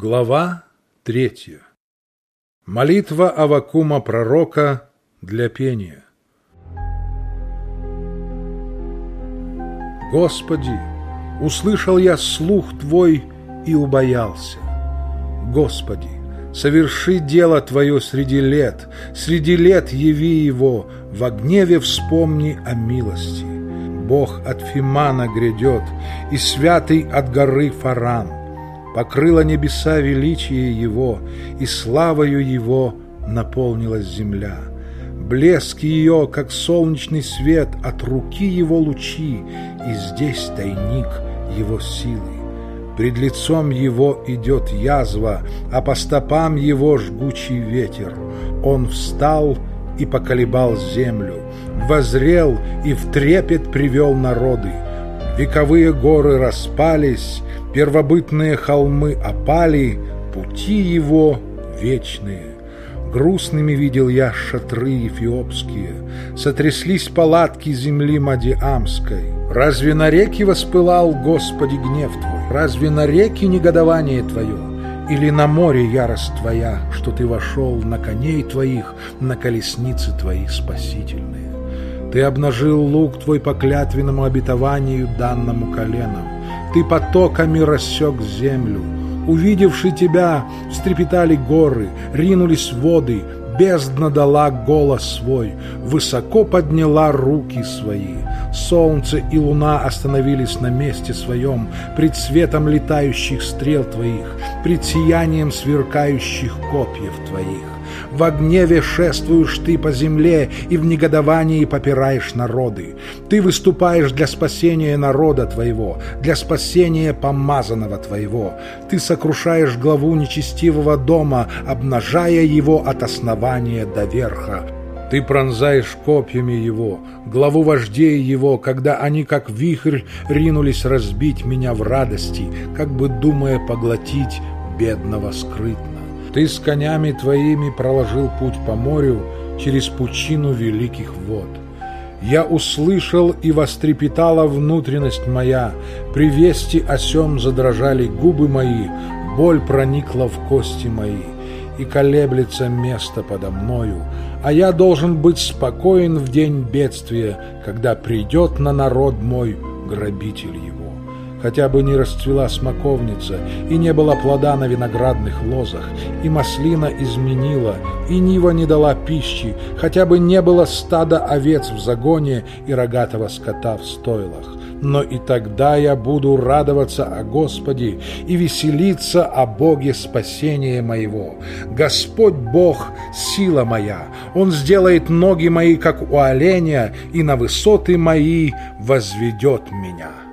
Глава 3. Молитва Аввакума пророка для пения. Господи, услышал я слух Твой и убоялся. Господи, соверши дело Твое среди лет яви его, во гневе вспомни о милости. Бог от Фимана грядет, и святый от горы Фаран. Покрыло небеса величие Его, и славою Его наполнилась земля. Блеск ее, как солнечный свет, от руки Его лучи, и здесь тайник Его силы. Пред лицом Его идет язва, а по стопам Его жгучий ветер. Он встал и поколебал землю, воззрел и в трепет привел народы. Вековые горы распались, первобытные холмы опали, пути Его вечные. Грустными видел я шатры эфиопские, сотряслись палатки земли Мадиамской. Разве на реки воспылал, Господи, гнев Твой? Разве на реки негодование Твое? Или на море ярость Твоя, что Ты вошел на коней Твоих, на колесницы Твои спасительные? Ты обнажил лук Твой по клятвенному обетованию, данному коленам. Ты потоками рассек землю. Увидевши Тебя, встрепетали горы, ринулись воды, бездна дала голос свой, высоко подняла руки свои. Солнце и луна остановились на месте своем, пред светом летающих стрел Твоих, пред сиянием сверкающих копьев Твоих. Во гневе шествуешь Ты по земле, и в негодовании попираешь народы. Ты выступаешь для спасения народа Твоего, для спасения помазанного Твоего. Ты сокрушаешь главу нечестивого дома, обнажая его от основания до верха. Ты пронзаешь копьями его, главу вождей его, когда они, как вихрь, ринулись разбить меня в радости, как бы думая поглотить бедного скрытно. Ты с конями Твоими проложил путь по морю через пучину великих вод. Я услышал, и вострепетала внутренность моя, при вести о сем задрожали губы мои, боль проникла в кости мои, и колеблется место подо мною, а я должен быть спокоен в день бедствия, когда придет на народ мой грабитель его. Хотя бы не расцвела смоковница, и не было плода на виноградных лозах, и маслина изменила, и нива не дала пищи, хотя бы не было стада овец в загоне и рогатого скота в стойлах. Но и тогда я буду радоваться о Господе и веселиться о Боге спасения моего. Господь Бог — сила моя, Он сделает ноги мои, как у оленя, и на высоты мои возведет меня.